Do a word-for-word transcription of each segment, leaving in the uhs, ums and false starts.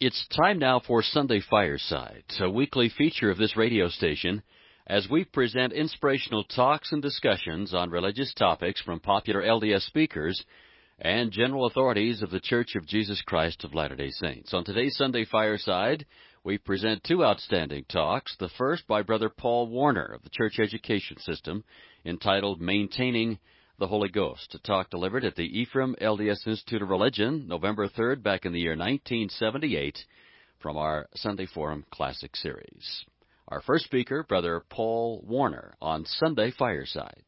It's time now for Sunday Fireside, a weekly feature of this radio station, as we present inspirational talks and discussions on religious topics from popular L D S speakers and general authorities of the Church of Jesus Christ of Latter-day Saints. On today's Sunday Fireside, we present two outstanding talks. The first by Brother Paul Warner of the Church Education System, entitled Maintaining the Holy Ghost, a talk delivered at the Ephraim L D S Institute of Religion, November third, back in the year nineteen seventy-eight, from our Sunday Forum Classic Series. Our first speaker, Brother Paul Warner, on Sunday Fireside.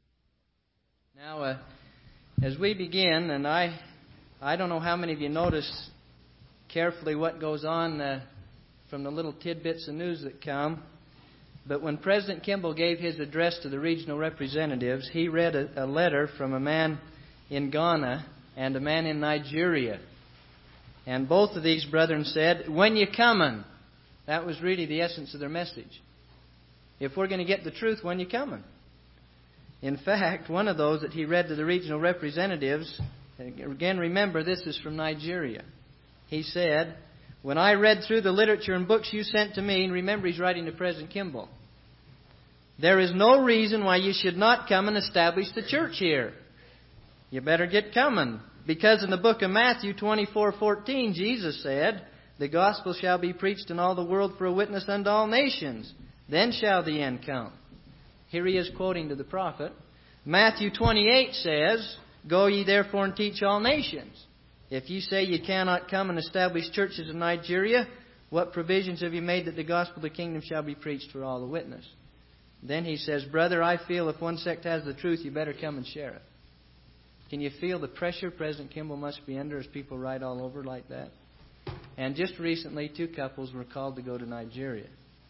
Now, uh, as we begin, and I, I don't know how many of you notice carefully what goes on uh, from the little tidbits of news that come, but when President Kimball gave his address to the regional representatives, he read a, a letter from a man in Ghana and a man in Nigeria. And both of these brethren said, "When you coming?" That was really the essence of their message. If we're going to get the truth, when you coming? In fact, one of those that he read to the regional representatives, again remember this is from Nigeria, he said, "When I read through the literature and books you sent to me," and remember he's writing to President Kimball, "there is no reason why you should not come and establish the church here. You better get coming. Because in the book of Matthew twenty-four fourteen, Jesus said, 'The gospel shall be preached in all the world for a witness unto all nations. Then shall the end come.'" Here he is quoting to the prophet. Matthew twenty-eight says, "Go ye therefore and teach all nations." If you say you cannot come and establish churches in Nigeria, what provisions have you made that the gospel of the kingdom shall be preached for all the witness? Then he says, "Brother, I feel if one sect has the truth, you better come and share it." Can you feel the pressure President Kimball must be under as people write all over like that? And just recently, two couples were called to go to Nigeria.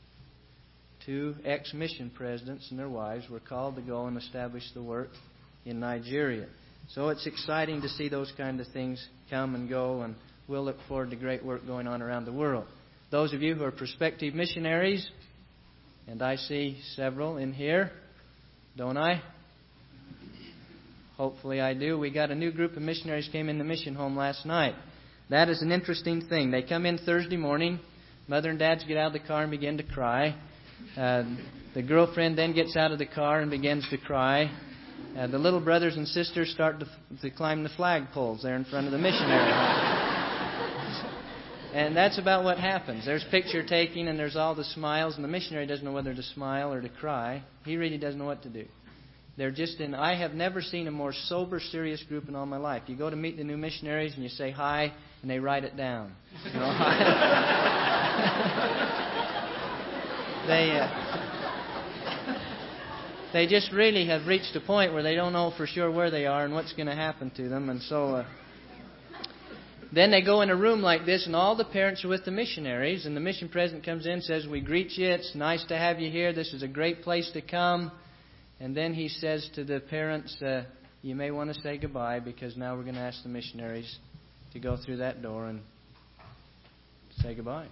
Two ex-mission presidents and their wives were called to go and establish the work in Nigeria. So it's exciting to see those kind of things come and go, and we'll look forward to great work going on around the world. Those of you who are prospective missionaries, and I see several in here, don't I? Hopefully I do. We got a new group of missionaries came in the mission home last night. That is an interesting thing. They come in Thursday morning. Mother and dads get out of the car and begin to cry. Uh, the girlfriend then gets out of the car and begins to cry. Uh, the little brothers and sisters start to, to climb the flagpoles there in front of the missionary home. And that's about what happens. There's picture taking and there's all the smiles, and the missionary doesn't know whether to smile or to cry. He really doesn't know what to do. They're just in. I have never seen a more sober, serious group in all my life. You go to meet the new missionaries and you say hi, and they write it down. You know, they uh, they just really have reached a point where they don't know for sure where they are and what's going to happen to them, and so uh, then they go in a room like this, and all the parents are with the missionaries, and the mission president comes in and says, "We greet you. It's nice to have you here. This is a great place to come." And then he says to the parents, uh, "You may want to say goodbye, because now we're going to ask the missionaries to go through that door and say goodbye."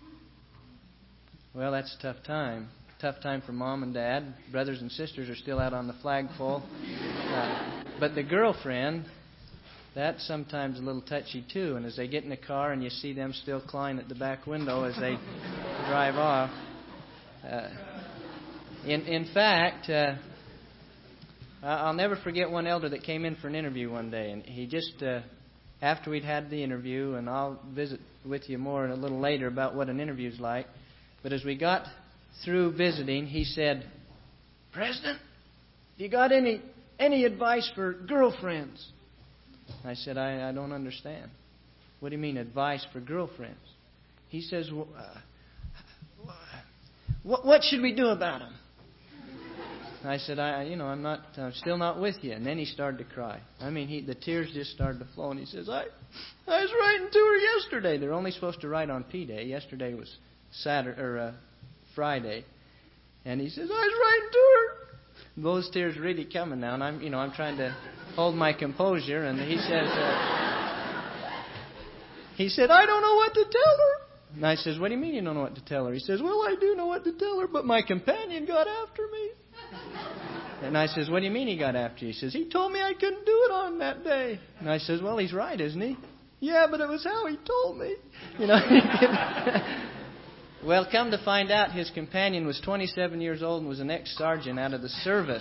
Well, that's a tough time. Tough time for mom and dad. Brothers and sisters are still out on the flagpole. Uh, but the girlfriend, that's sometimes a little touchy too. And as they get in the car and you see them still clawing at the back window as they drive off. Uh, in, in fact... Uh, I'll never forget one elder that came in for an interview one day, and he just, uh, after we'd had the interview, and I'll visit with you more a little later about what an interview's like, but as we got through visiting, he said, "President, you got any any advice for girlfriends?" I said, I, I don't understand. "What do you mean, advice for girlfriends?" He says, well, uh, what, what should we do about them? I said, I, you know, I'm not, I'm still not with you. And then he started to cry. I mean, he, the tears just started to flow. And he says, I, I was writing to her yesterday. They're only supposed to write on P Day. Yesterday was Saturday or uh, Friday. And he says, I was writing to her. Those tears really coming now, and I'm, you know, I'm trying to hold my composure. And he says, uh, he said, I don't know what to tell her. And I says, what do you mean you don't know what to tell her? He says, well, I do know what to tell her, but my companion got after me. And I says, what do you mean he got after you? He says, he told me I couldn't do it on that day. And I says, well, he's right, isn't he? Yeah, but it was how he told me. You know. Well, come to find out, his companion was twenty-seven years old and was an ex-sergeant out of the service.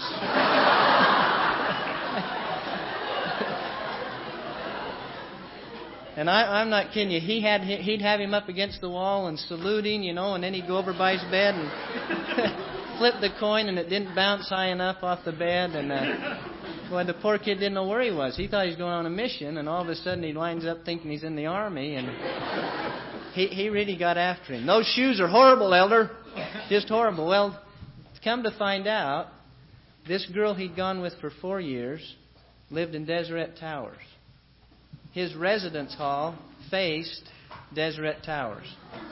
And I, I'm not kidding you. He had he'd have him up against the wall and saluting, you know, and then he'd go over by his bed and flip the coin, and it didn't bounce high enough off the bed. And uh, boy, the poor kid didn't know where he was. He thought he was going on a mission, and all of a sudden he lines up thinking he's in the army, and he he really got after him. Those shoes are horrible, Elder. Just horrible. Well, come to find out, this girl he'd gone with for four years lived in Deseret Towers. His residence hall faced Deseret Towers.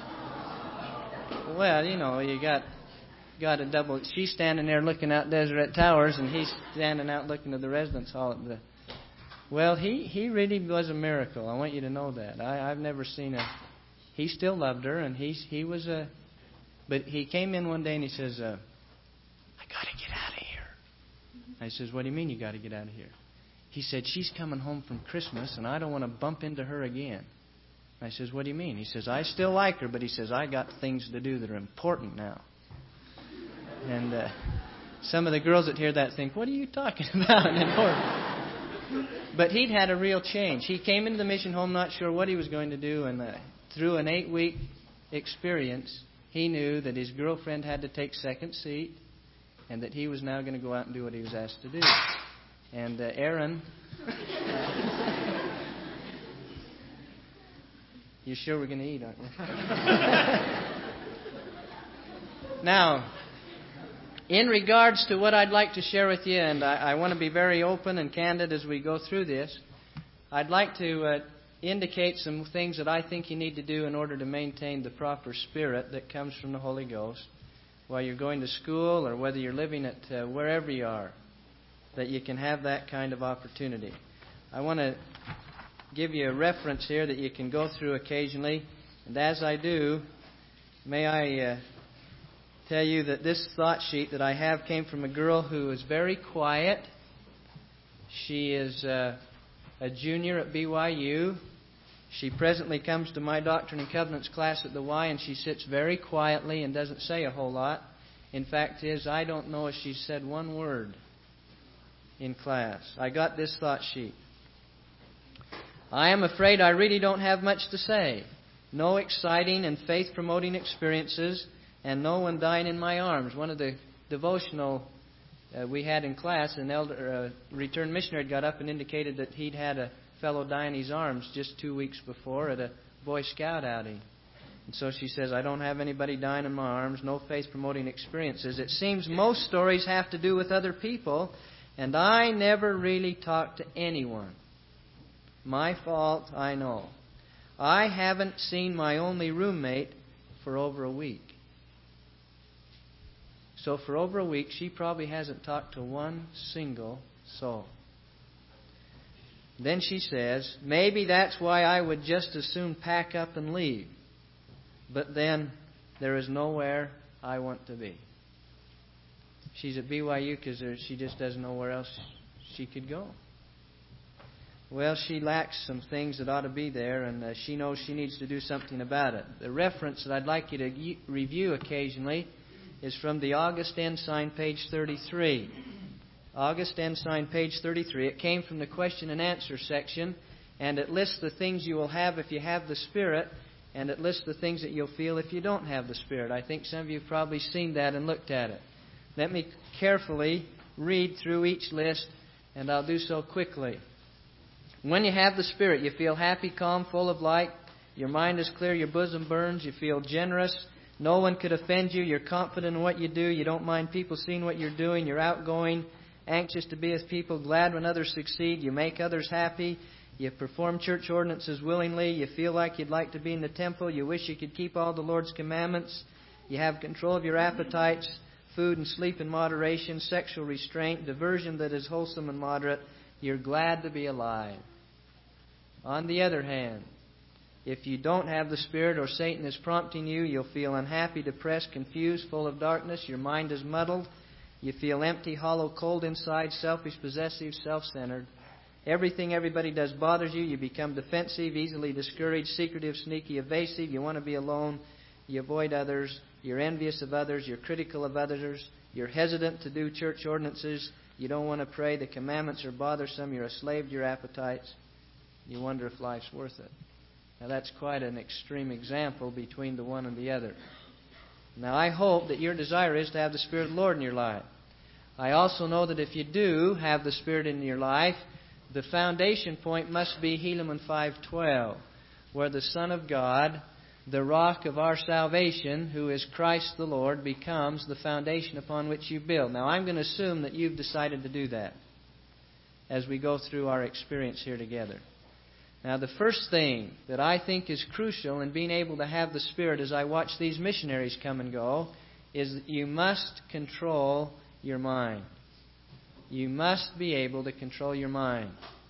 Well, you know, you got got a double. She's standing there looking out Deseret Towers, and he's standing out looking at the residence hall. At the, well, he, he really was a miracle. I want you to know that. I, I've never seen a. He still loved her, and he's he was a. But he came in one day and he says, uh, "I got to get out of here." I says, "What do you mean you got to get out of here?" He said, "She's coming home from Christmas, and I don't want to bump into her again." I says, "What do you mean?" He says, "I still like her, but," he says, "I got things to do that are important now." And uh, some of the girls that hear that think, "What are you talking about?" But he'd had a real change. He came into the mission home not sure what he was going to do, and uh, through an eight-week experience, he knew that his girlfriend had to take second seat, and that he was now going to go out and do what he was asked to do. And uh, Aaron, you sure we're going to eat, aren't you? Now, in regards to what I'd like to share with you, and I, I want to be very open and candid as we go through this, I'd like to uh, indicate some things that I think you need to do in order to maintain the proper spirit that comes from the Holy Ghost while you're going to school or whether you're living at uh, wherever you are, that you can have that kind of opportunity. I want to give you a reference here that you can go through occasionally. And as I do, may I uh, tell you that this thought sheet that I have came from a girl who is very quiet. She is uh, a junior at B Y U. She presently comes to my Doctrine and Covenants class at the Y, and she sits very quietly and doesn't say a whole lot. In fact, is I don't know if she's said one word in class. I got this thought sheet. I am afraid I really don't have much to say. No exciting and faith-promoting experiences, and no one dying in my arms. One of the devotional uh, we had in class, an elder, uh, returned missionary got up and indicated that he'd had a fellow die in his arms just two weeks before at a Boy Scout outing. And so she says, I don't have anybody dying in my arms, no faith-promoting experiences. It seems most stories have to do with other people, and I never really talk to anyone. My fault, I know. I haven't seen my only roommate for over a week. So for over a week, she probably hasn't talked to one single soul. Then she says, maybe that's why I would just as soon pack up and leave. But then there is nowhere I want to be. She's at B Y U because she just doesn't know where else she could go. Well, she lacks some things that ought to be there, and uh, she knows she needs to do something about it. The reference that I'd like you to review occasionally is from the August Ensign, page thirty-three. August Ensign, page thirty-three. It came from the question and answer section, and it lists the things you will have if you have the Spirit, and it lists the things that you'll feel if you don't have the Spirit. I think some of you have probably seen that and looked at it. Let me carefully read through each list, and I'll do so quickly. When you have the Spirit, you feel happy, calm, full of light. Your mind is clear, your bosom burns, you feel generous. No one could offend you. You're confident in what you do. You don't mind people seeing what you're doing. You're outgoing, anxious to be with people, glad when others succeed. You make others happy. You perform church ordinances willingly. You feel like you'd like to be in the temple. You wish you could keep all the Lord's commandments. You have control of your appetites, food and sleep in moderation, sexual restraint, diversion that is wholesome and moderate. You're glad to be alive. On the other hand, if you don't have the Spirit or Satan is prompting you, you'll feel unhappy, depressed, confused, full of darkness. Your mind is muddled. You feel empty, hollow, cold inside, selfish, possessive, self-centered. everything everybody does bothers you. You become defensive, easily discouraged, secretive, sneaky, evasive. You want to be alone. You avoid others. You're envious of others. You're critical of others. You're hesitant to do church ordinances. You don't want to pray. The commandments are bothersome. You're a slave to your appetites. You wonder if life's worth it. Now, that's quite an extreme example between the one and the other. Now, I hope that your desire is to have the Spirit of the Lord in your life. I also know that if you do have the Spirit in your life, the foundation point must be Helaman five twelve, where the Son of God, the rock of our salvation, who is Christ the Lord, becomes the foundation upon which you build. Now, I'm going to assume that you've decided to do that as we go through our experience here together. Now, the first thing that I think is crucial in being able to have the Spirit as I watch these missionaries come and go is that you must control your mind. You must be able to control your mind.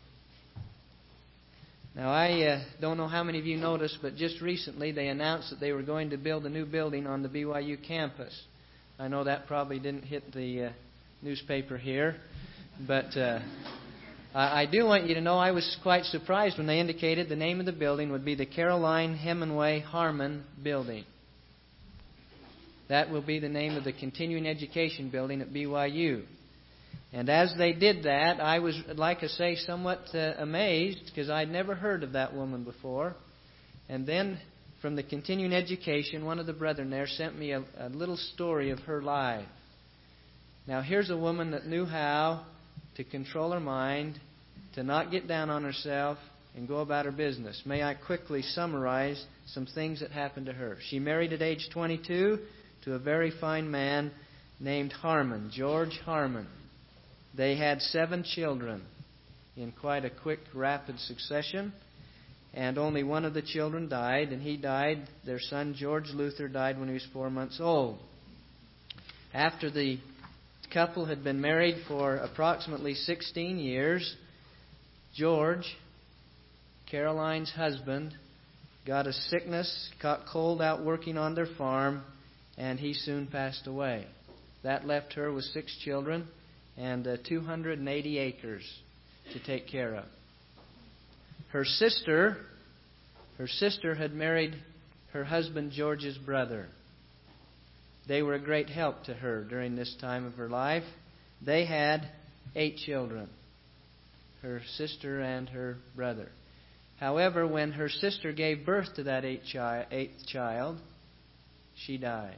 Now, I uh, don't know how many of you noticed, but just recently they announced that they were going to build a new building on the B Y U campus. I know that probably didn't hit the uh, newspaper here, but uh, I, I do want you to know I was quite surprised when they indicated the name of the building would be the Caroline Hemingway Harmon Building. That will be the name of the continuing education building at B Y U. And as they did that, I was, like I say, somewhat uh, amazed because I'd never heard of that woman before. And then from the continuing education, one of the brethren there sent me a, a little story of her life. Now, here's a woman that knew how to control her mind, to not get down on herself, and go about her business. May I quickly summarize some things that happened to her. She married at age twenty-two to a very fine man named Harmon, George Harmon. They had seven children in quite a quick, rapid succession. And only one of the children died, and he died. Their son, George Luther, died when he was four months old. After the couple had been married for approximately sixteen years, George, Caroline's husband, got a sickness, caught cold out working on their farm, and he soon passed away. That left her with six children and uh, two hundred eighty acres to take care of. Her sister, her sister had married her husband George's brother. They were a great help to her during this time of her life. They had eight children, her sister and her brother. However, when her sister gave birth to that eighth chi- eighth child, she died.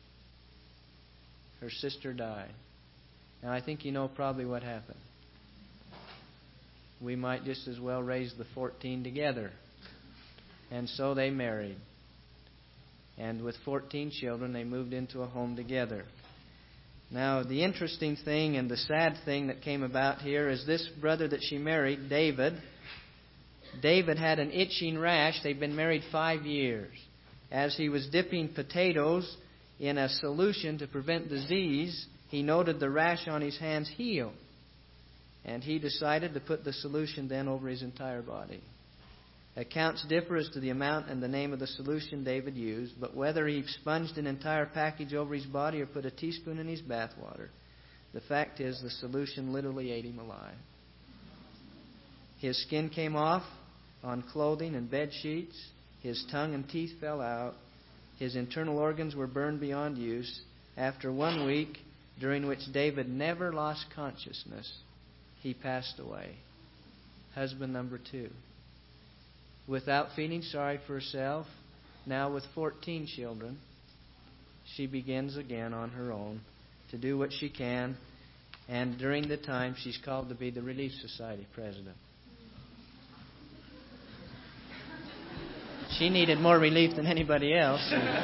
Her sister died. Now, I think you know probably what happened. We might just as well raise the fourteen together. And so they married. And with fourteen children, they moved into a home together. Now, the interesting thing and the sad thing that came about here is this brother that she married, David, David had an itching rash. They'd been married five years. As he was dipping potatoes in a solution to prevent disease, he noted the rash on his hands heal. And he decided to put the solution then over his entire body. Accounts differ as to the amount and the name of the solution David used, but whether he sponged an entire package over his body or put a teaspoon in his bathwater, the fact is the solution literally ate him alive. His skin came off on clothing and bed sheets. His tongue and teeth fell out. His internal organs were burned beyond use. After one week, during which David never lost consciousness, he passed away. Husband number two. Without feeling sorry for herself, now with fourteen children, she begins again on her own to do what she can. And during the time, she's called to be the Relief Society president. She needed more relief than anybody else.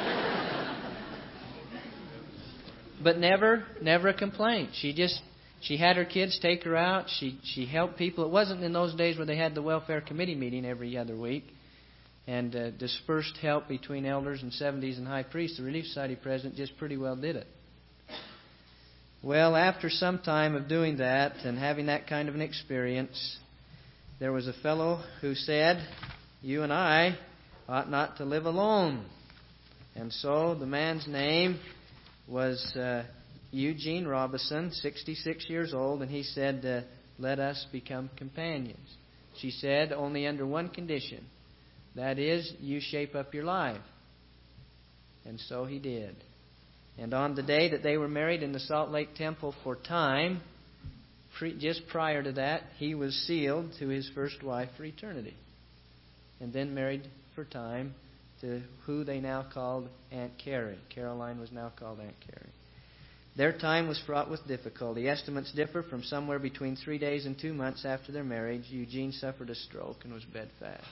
But never, never a complaint. She just, she had her kids take her out. She she helped people. It wasn't in those days where they had the welfare committee meeting every other week and uh, dispersed help between elders and seventies and high priests. The Relief Society president just pretty well did it. Well, after some time of doing that and having that kind of an experience, there was a fellow who said, "You and I ought not to live alone." And so the man's name was uh, Eugene Robison, sixty-six years old, and he said, uh, let us become companions. She said, only under one condition. That is, you shape up your life. And so he did. And on the day that they were married in the Salt Lake Temple for time, just prior to that, he was sealed to his first wife for eternity. And then married for time to who they now called Aunt Carrie. Caroline was now called Aunt Carrie. Their time was fraught with difficulty. Estimates differ from somewhere between three days and two months after their marriage. Eugene suffered a stroke and was bedfast.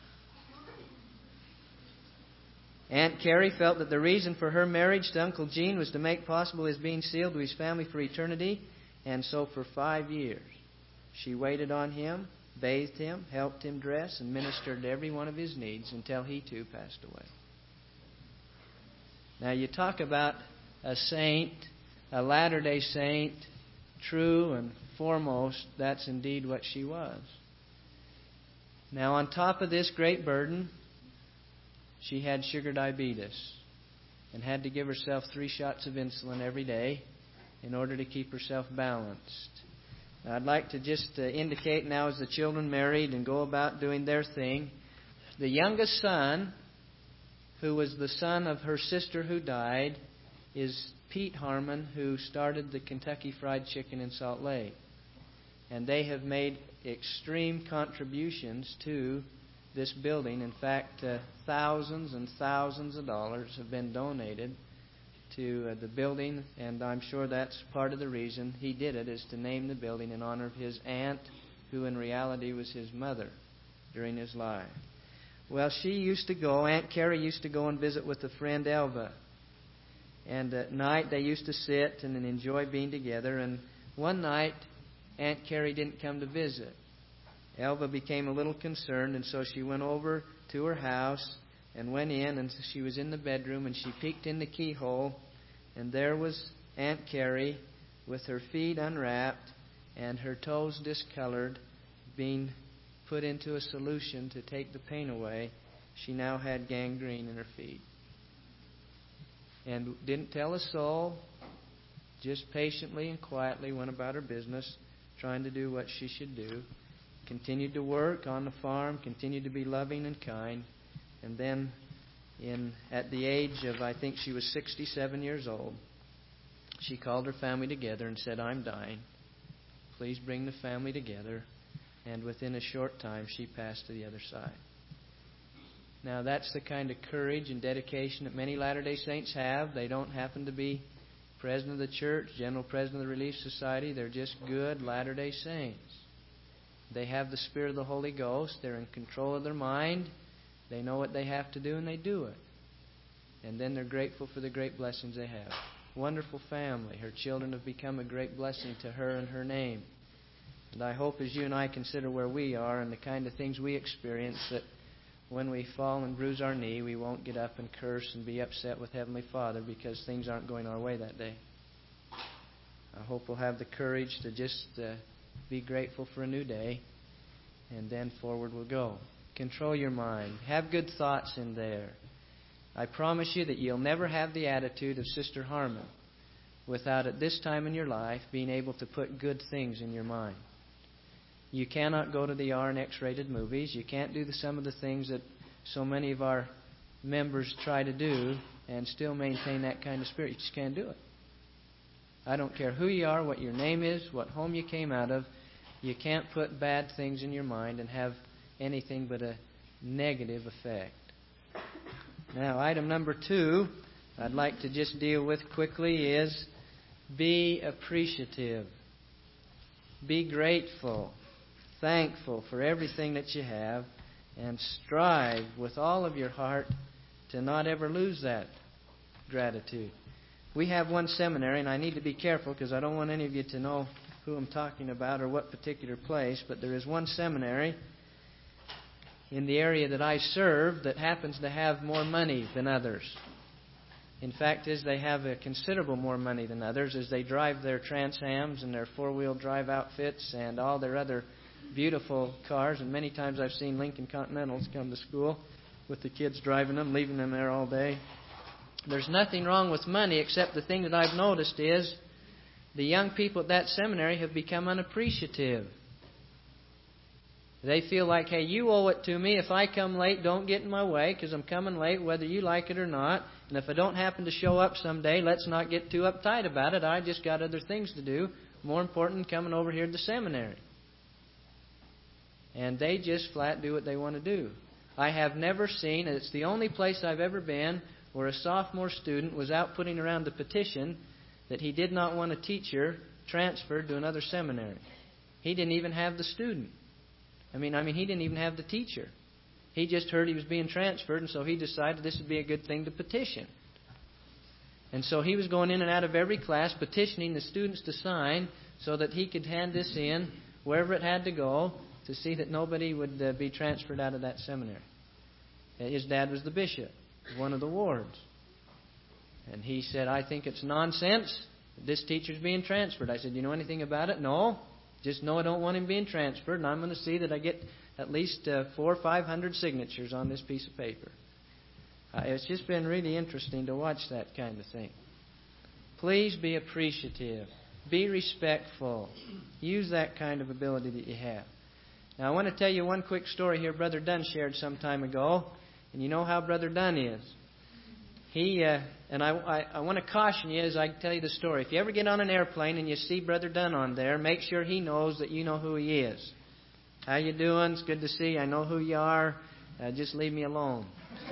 Aunt Carrie felt that the reason for her marriage to Uncle Gene was to make possible his being sealed to his family for eternity. And so for five years, she waited on him, bathed him, helped him dress, and ministered to every one of his needs until he too passed away. Now you talk about a saint, a Latter-day Saint, true and foremost, that's indeed what she was. Now on top of this great burden, she had sugar diabetes and had to give herself three shots of insulin every day in order to keep herself balanced. Now, I'd like to just uh, indicate now as the children married and go about doing their thing, the youngest son, who was the son of her sister who died, is Pete Harmon, who started the Kentucky Fried Chicken in Salt Lake. And they have made extreme contributions to this building. In fact, uh, thousands and thousands of dollars have been donated to uh, the building, and I'm sure that's part of the reason he did it, is to name the building in honor of his aunt, who in reality was his mother during his life. Well, she used to go, Aunt Carrie used to go and visit with a friend, Elva. And at night they used to sit and enjoy being together. And one night, Aunt Carrie didn't come to visit. Elva became a little concerned, and so she went over to her house and went in, and she was in the bedroom, and she peeked in the keyhole, and there was Aunt Carrie with her feet unwrapped and her toes discolored, being put into a solution to take the pain away. She now had gangrene in her feet. And didn't tell a soul, just patiently and quietly went about her business, trying to do what she should do. Continued to work on the farm, continued to be loving and kind. And then, in at the age of, I think she was sixty-seven years old, she called her family together and said, "I'm dying. Please bring the family together." And within a short time, she passed to the other side. Now, that's the kind of courage and dedication that many Latter-day Saints have. They don't happen to be president of the church, general president of the Relief Society. They're just good Latter-day Saints. They have the Spirit of the Holy Ghost. They're in control of their mind. They know what they have to do, and they do it. And then they're grateful for the great blessings they have. Wonderful family. Her children have become a great blessing to her and her name. And I hope as you and I consider where we are and the kind of things we experience, that when we fall and bruise our knee, we won't get up and curse and be upset with Heavenly Father because things aren't going our way that day. I hope we'll have the courage to just uh, be grateful for a new day, and then forward we'll go. Control your mind. Have good thoughts in there. I promise you that you'll never have the attitude of Sister Harmon without, at this time in your life, being able to put good things in your mind. You cannot go to the R and X-rated movies. You can't do the, some of the things that so many of our members try to do and still maintain that kind of spirit. You just can't do it. I don't care who you are, what your name is, what home you came out of. You can't put bad things in your mind and have anything but a negative effect. Now, item number two I'd like to just deal with quickly is be appreciative. Be grateful. Thankful for everything that you have, and strive with all of your heart to not ever lose that gratitude. We have one seminary, and I need to be careful because I don't want any of you to know who I'm talking about or what particular place, but there is one seminary in the area that I serve that happens to have more money than others. In fact, is they have a considerable more money than others as they drive their Trans Ams and their four-wheel drive outfits and all their other beautiful cars. And many times I've seen Lincoln Continentals come to school with the kids driving them, leaving them there all day. There's nothing wrong with money, except the thing that I've noticed is the young people at that seminary have become unappreciative. They feel like, hey, you owe it to me. If I come late, don't get in my way because I'm coming late whether you like it or not. And if I don't happen to show up someday, let's not get too uptight about it. I just got other things to do, more important than coming over here to the seminary. And they just flat do what they want to do. I have never seen, and it's the only place I've ever been, where a sophomore student was out putting around a petition that he did not want a teacher transferred to another seminary. He didn't even have the student. I mean, I mean, he didn't even have the teacher. He just heard he was being transferred, and so he decided this would be a good thing to petition. And so he was going in and out of every class, petitioning the students to sign so that he could hand this in wherever it had to go to see that nobody would uh, be transferred out of that seminary. His dad was the bishop, one of the wards. And he said, I think it's nonsense. This teacher's being transferred. I said, you know anything about it? No. Just know I don't want him being transferred, and I'm going to see that I get at least uh, four or five hundred signatures on this piece of paper. Uh, it's just been really interesting to watch that kind of thing. Please be appreciative. Be respectful. Use that kind of ability that you have. Now, I want to tell you one quick story here Brother Dunn shared some time ago. And you know how Brother Dunn is. He, uh, and I, I, I want to caution you as I tell you the story. If you ever get on an airplane and you see Brother Dunn on there, make sure he knows that you know who he is. How you doing? It's good to see you. I know who you are. Uh, just leave me alone.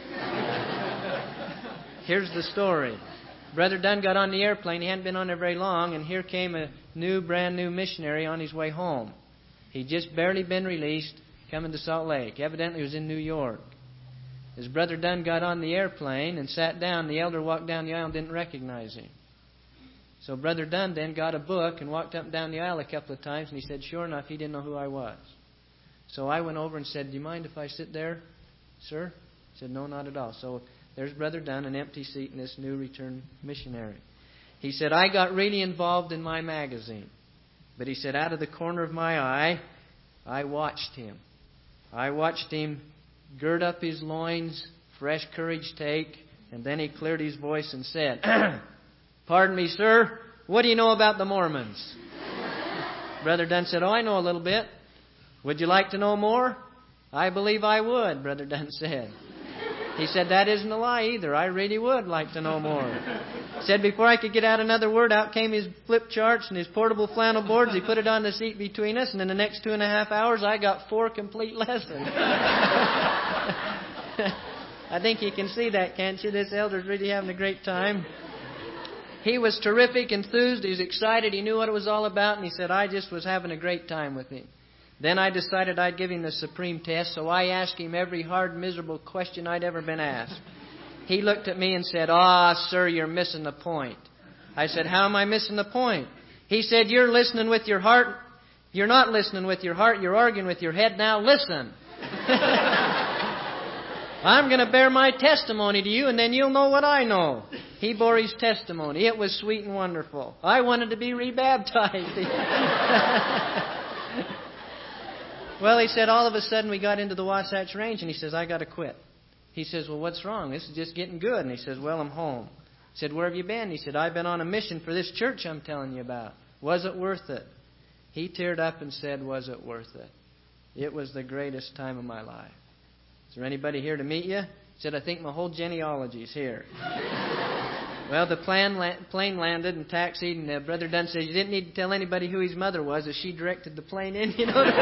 Here's the story. Brother Dunn got on the airplane. He hadn't been on there very long, and here came a new, brand new missionary on his way home. He'd just barely been released, coming to Salt Lake. Evidently, he was in New York. As Brother Dunn got on the airplane and sat down, the elder walked down the aisle and didn't recognize him. So Brother Dunn then got a book and walked up and down the aisle a couple of times, and he said, sure enough, he didn't know who I was. So I went over and said, do you mind if I sit there, sir? He said, no, not at all. So there's Brother Dunn, an empty seat in this new returned missionary. He said, I got really involved in my magazine. But he said, out of the corner of my eye, I watched him. I watched him gird up his loins, fresh courage take, and then he cleared his voice and said, pardon me, sir, what do you know about the Mormons? Brother Dunn said, oh, I know a little bit. Would you like to know more? I believe I would, Brother Dunn said. He said, that isn't a lie either. I really would like to know more. He said, before I could get out another word, out came his flip charts and his portable flannel boards. He put it on the seat between us, and in the next two and a half hours, I got four complete lessons. I think you can see that, can't you? This elder's really having a great time. He was terrific, enthused, he was excited, he knew what it was all about, and he said, I just was having a great time with him. Then I decided I'd give him the supreme test, so I asked him every hard, miserable question I'd ever been asked. He looked at me and said, ah, sir, you're missing the point. I said, how am I missing the point? He said, you're listening with your heart. You're not listening with your heart, you're arguing with your head. Now listen. I'm going to bear my testimony to you, and then you'll know what I know. He bore his testimony. It was sweet and wonderful. I wanted to be rebaptized. Well, he said, all of a sudden we got into the Wasatch Range, and he says, I got to quit. He says, well, what's wrong? This is just getting good. And he says, well, I'm home. He said, where have you been? He said, I've been on a mission for this church I'm telling you about. Was it worth it? He teared up and said, was it worth it? It was the greatest time of my life. Is there anybody here to meet you? He said, I think my whole genealogy is here. Well, the plane, la- plane landed and taxied, and uh, Brother Dunn says, you didn't need to tell anybody who his mother was as she directed the plane in, you know.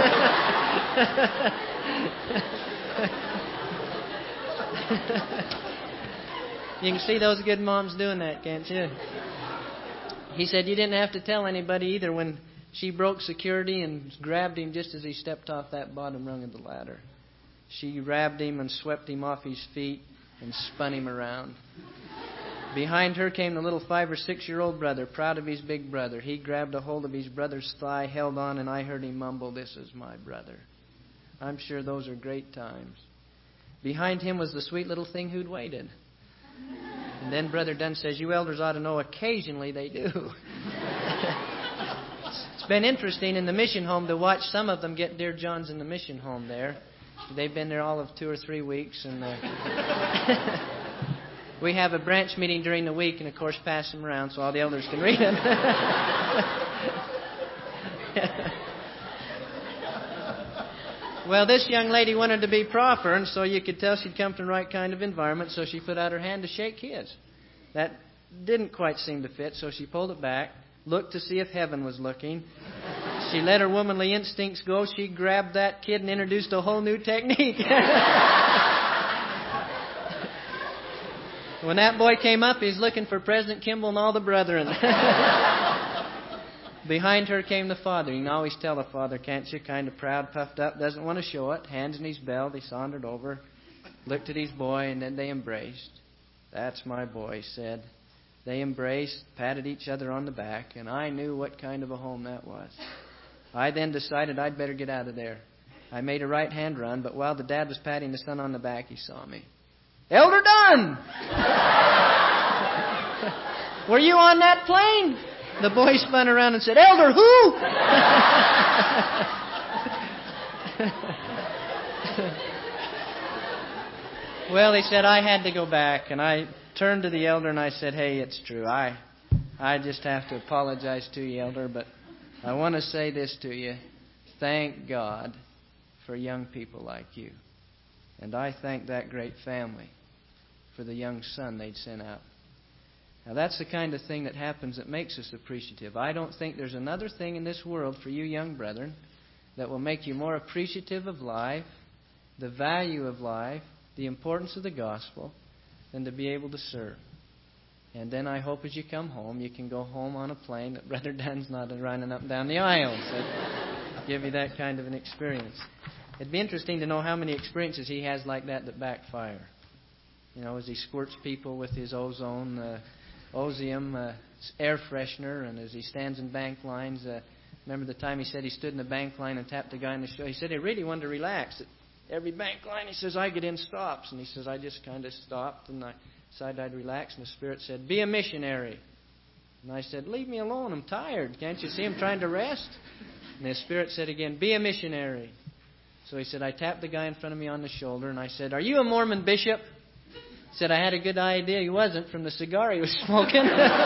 You can see those good moms doing that, can't you? He said, you didn't have to tell anybody either when she broke security and grabbed him just as he stepped off that bottom rung of the ladder. She grabbed him and swept him off his feet and spun him around. Behind her came the little five or six-year-old brother, proud of his big brother. He grabbed a hold of his brother's thigh, held on, and I heard him mumble, this is my brother. I'm sure those are great times. Behind him was the sweet little thing who'd waited. And then Brother Dunn says, you elders ought to know occasionally they do. It's been interesting in the mission home to watch some of them get Dear John's in the mission home there. They've been there all of two or three weeks, and uh, we have a branch meeting during the week, and of course pass them around so all the elders can read them. Well, this young lady wanted to be proper, and so you could tell she'd come from the right kind of environment, so she put out her hand to shake his. That didn't quite seem to fit, so she pulled it back, looked to see if heaven was looking. She let her womanly instincts go. She grabbed that kid and introduced a whole new technique. When that boy came up, he's looking for President Kimball and all the brethren. Behind her came the father. You can always tell the father, can't you? Kind of proud, puffed up, doesn't want to show it. Hands in his belt. He sauntered over, looked at his boy, and then they embraced. That's my boy, he said. They embraced, patted each other on the back, and I knew what kind of a home that was. I then decided I'd better get out of there. I made a right-hand run, but while the dad was patting the son on the back, he saw me. Elder Dunn! Were you on that plane? The boy spun around and said, Elder who? Well, he said, I had to go back. And I turned to the elder and I said, hey, it's true. I, I just have to apologize to you, Elder, but I want to say this to you. Thank God for young people like you. And I thank that great family for the young son they'd sent out. Now, that's the kind of thing that happens that makes us appreciative. I don't think there's another thing in this world for you young brethren that will make you more appreciative of life, the value of life, the importance of the gospel, than to be able to serve. And then I hope as you come home, you can go home on a plane that Brother Dunn's not running up and down the aisle. So give you that kind of an experience. It'd be interesting to know how many experiences he has like that that backfire. You know, as he squirts people with his ozone, uh, Ozium, uh, air freshener, and as he stands in bank lines. Uh, remember the time he said he stood in the bank line and tapped a guy on the shoulder? He said he really wanted to relax. At every bank line, he says, I get in stops. And he says, I just kind of stopped, and I decided I'd relax. And the Spirit said, be a missionary. And I said, leave me alone. I'm tired. Can't you see I'm trying to rest? And the Spirit said again, be a missionary. So he said, I tapped the guy in front of me on the shoulder, and I said, are you a Mormon bishop? He said, I had a good idea he wasn't from the cigar he was smoking.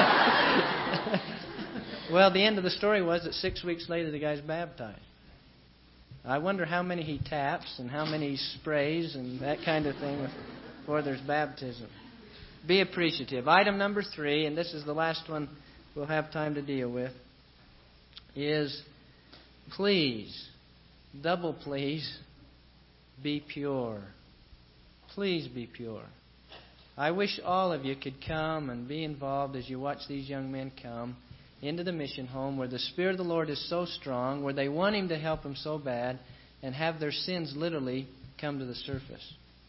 Well, the end of the story was that six weeks later, the guy's baptized. I wonder how many he taps and how many he sprays and that kind of thing before there's baptism. Be appreciative. Item number three, and this is the last one we'll have time to deal with, is please, double please, be pure. Please be pure. I wish all of you could come and be involved as you watch these young men come into the mission home where the Spirit of the Lord is so strong, where they want Him to help them so bad, and have their sins literally come to the surface.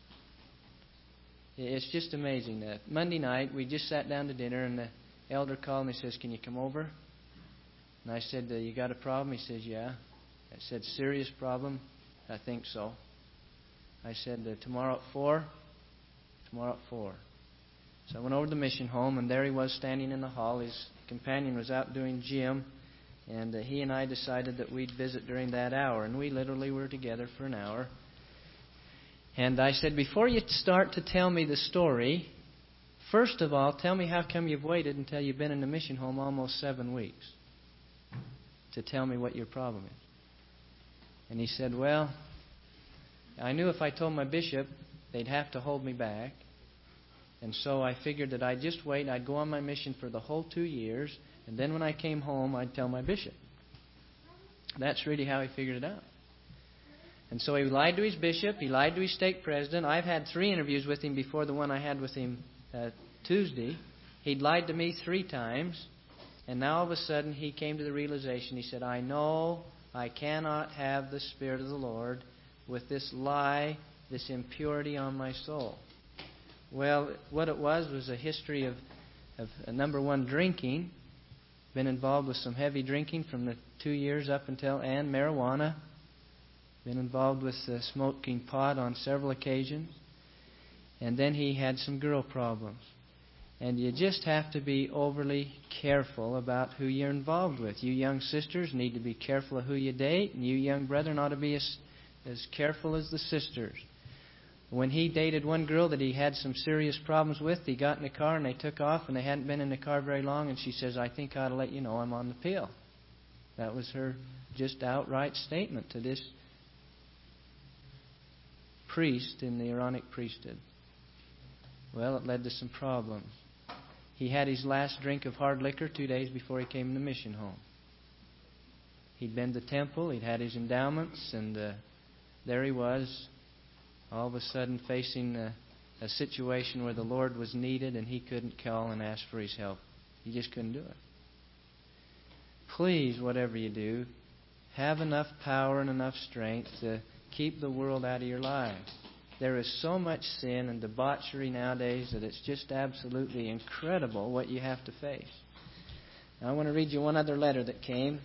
It's just amazing. That Monday night, we just sat down to dinner, and the elder called and he says, can you come over? And I said, you got a problem? He says, yeah. I said, serious problem? I think so. I said, tomorrow at four? Tomorrow at four. So I went over to the mission home, and there he was standing in the hall. His companion was out doing gym, and uh, he and I decided that we'd visit during that hour. And we literally were together for an hour. And I said, before you start to tell me the story, first of all, tell me how come you've waited until you've been in the mission home almost seven weeks to tell me what your problem is. And he said, well, I knew if I told my bishop, they'd have to hold me back. And so I figured that I'd just wait. I'd go on my mission for the whole two years. And then when I came home, I'd tell my bishop. That's really how he figured it out. And so he lied to his bishop. He lied to his stake president. I've had three interviews with him before the one I had with him uh, Tuesday. He'd lied to me three times. And now all of a sudden he came to the realization. He said, I know I cannot have the Spirit of the Lord with this lie, this impurity on my soul. Well, what it was was a history of, of uh, number one, drinking. Been involved with some heavy drinking from the two years up until, and marijuana. Been involved with uh, smoking pot on several occasions. And then he had some girl problems. And you just have to be overly careful about who you're involved with. You young sisters need to be careful of who you date, and you young brethren ought to be as, as careful as the sisters. When he dated one girl that he had some serious problems with, he got in the car and they took off, and they hadn't been in the car very long, and she says, I think I ought to let you know I'm on the pill. That was her just outright statement to this priest in the Aaronic priesthood. Well, it led to some problems. He had his last drink of hard liquor two days before he came to the mission home. He'd been to the temple, he'd had his endowments, and uh, there he was, all of a sudden facing a, a situation where the Lord was needed and he couldn't call and ask for His help. He just couldn't do it. Please, whatever you do, have enough power and enough strength to keep the world out of your life. There is so much sin and debauchery nowadays that it's just absolutely incredible what you have to face. Now, I want to read you one other letter that came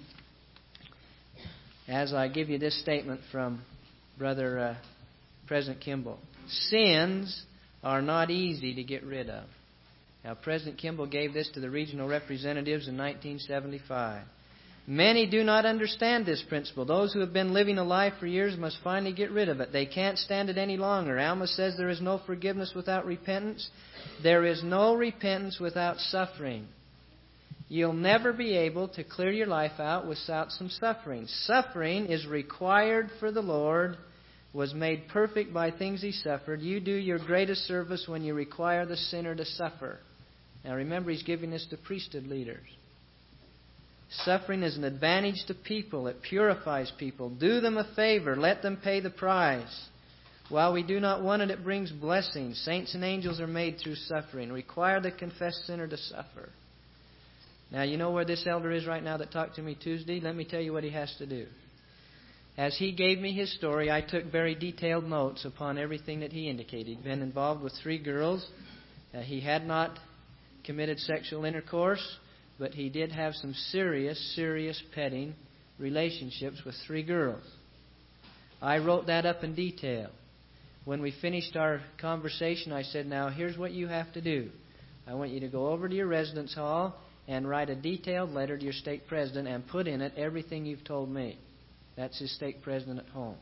as I give you this statement from Brother uh, President Kimball. Sins are not easy to get rid of. Now, President Kimball gave this to the regional representatives in nineteen seventy-five. Many do not understand this principle. Those who have been living a life for years must finally get rid of it. They can't stand it any longer. Alma says there is no forgiveness without repentance. There is no repentance without suffering. You'll never be able to clear your life out without some suffering. Suffering is required for the Lord, was made perfect by things He suffered. You do your greatest service when you require the sinner to suffer. Now remember, He's giving this to priesthood leaders. Suffering is an advantage to people. It purifies people. Do them a favor. Let them pay the price. While we do not want it, it brings blessings. Saints and angels are made through suffering. Require the confessed sinner to suffer. Now, you know where this elder is right now that talked to me Tuesday? Let me tell you what he has to do. As he gave me his story, I took very detailed notes upon everything that he indicated. He'd been involved with three girls. Uh, he had not committed sexual intercourse, but he did have some serious, serious petting relationships with three girls. I wrote that up in detail. When we finished our conversation, I said, now here's what you have to do. I want you to go over to your residence hall and write a detailed letter to your stake president and put in it everything you've told me. That's his stake president at home.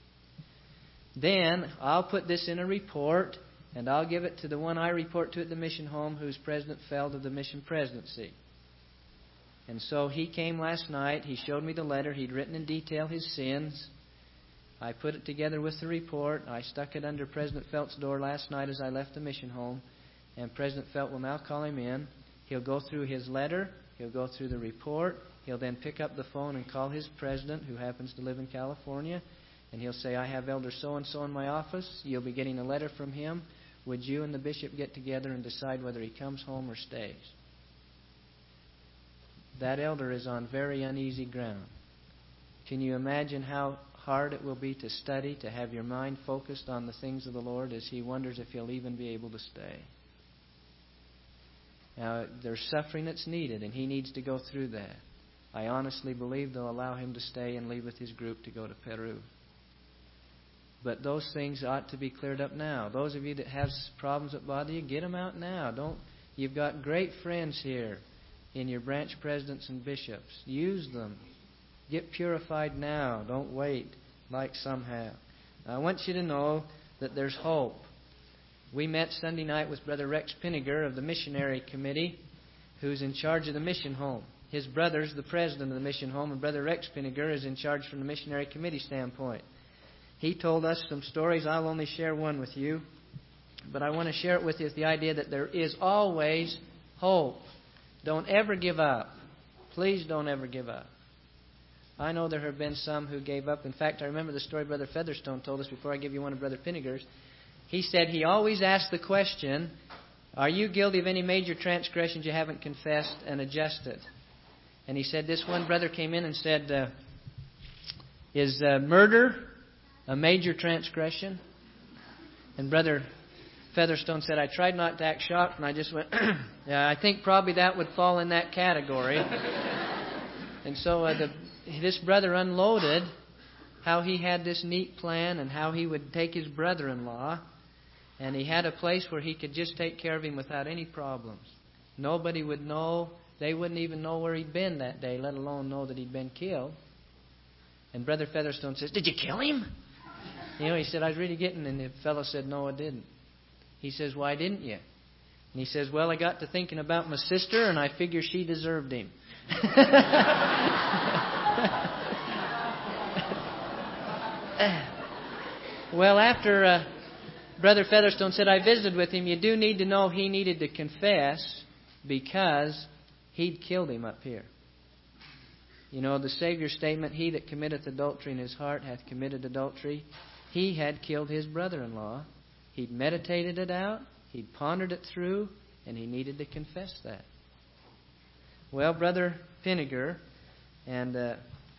Then I'll put this in a report, and I'll give it to the one I report to at the mission home, who's President Feld of the mission presidency. And so he came last night. He showed me the letter. He'd written in detail his sins. I put it together with the report. I stuck it under President Felt's door last night as I left the mission home. And President Felt will now call him in. He'll go through his letter. He'll go through the report. He'll then pick up the phone and call his president, who happens to live in California. And he'll say, I have Elder so-and-so in my office. You'll be getting a letter from him. Would you and the bishop get together and decide whether he comes home or stays? That elder is on very uneasy ground. Can you imagine how hard it will be to study, to have your mind focused on the things of the Lord as he wonders if he'll even be able to stay? Now, there's suffering that's needed, and he needs to go through that. I honestly believe they'll allow him to stay and leave with his group to go to Peru. But those things ought to be cleared up now. Those of you that have problems that bother you, get them out now. Don't. You've got great friends here in your branch presidents and bishops. Use them. Get purified now. Don't wait like some have. Now, I want you to know that there's hope. We met Sunday night with Brother Rex Pinniger of the Missionary Committee, who's in charge of the mission home. His brother's the president of the mission home, and Brother Rex Pinniger is in charge from the Missionary Committee standpoint. He told us some stories. I'll only share one with you, but I want to share it with you with the idea that there is always hope. Don't ever give up. Please don't ever give up. I know there have been some who gave up. In fact, I remember the story Brother Featherstone told us before I give you one of Brother Pinniger's. He said he always asked the question, are you guilty of any major transgressions you haven't confessed and adjusted? And he said this one brother came in and said, uh, is uh, murder a major transgression? And Brother Featherstone said, I tried not to act shocked, and I just went, yeah, I think probably that would fall in that category. And so uh, the, this brother unloaded how he had this neat plan and how he would take his brother-in-law, and he had a place where he could just take care of him without any problems. Nobody would know. They wouldn't even know where he'd been that day, let alone know that he'd been killed. And Brother Featherstone says, did you kill him? You know, he said, I was really getting, and the fellow said, no, I didn't. He says, why didn't you? And he says, well, I got to thinking about my sister, and I figure she deserved him. Well, after uh, Brother Featherstone said I visited with him, you do need to know he needed to confess because he'd killed him up here. You know, the Savior's statement, he that committeth adultery in his heart hath committed adultery. He had killed his brother-in-law. He'd meditated it out. He'd pondered it through. And he needed to confess that. Well, Brother Pinniger, and uh,